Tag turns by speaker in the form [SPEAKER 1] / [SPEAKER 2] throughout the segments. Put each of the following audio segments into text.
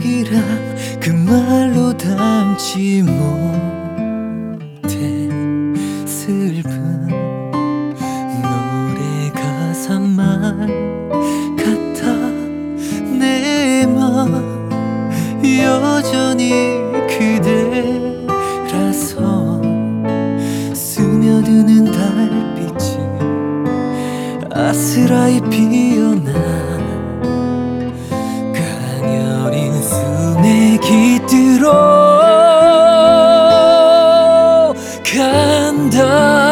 [SPEAKER 1] 기억이란 그 말로 담지 못해 슬픈 노래 가사만 같아. 내 맘 여전히 그대라서 스며드는 달빛이 아스라이 피어나 가녀린 숨에 깃들어 간다.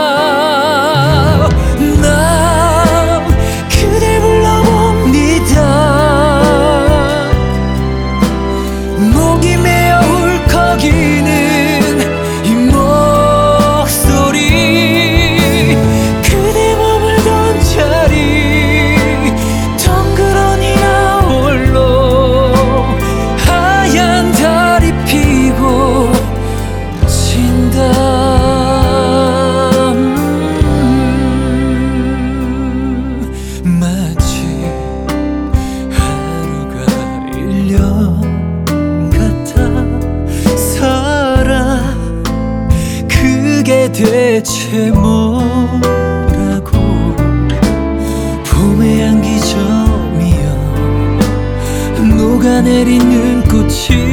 [SPEAKER 1] 난 그댈 불러봅니다. 목이 메어 울컥이는 이 목소리, 그대 머물던 자리 덩그러니나 홀로 하얀 달이 피고 진다. 마치 하루가 1년 살아. 그게 대체 뭐라고. 봄의 향기 점이여 녹아내린 눈꽃이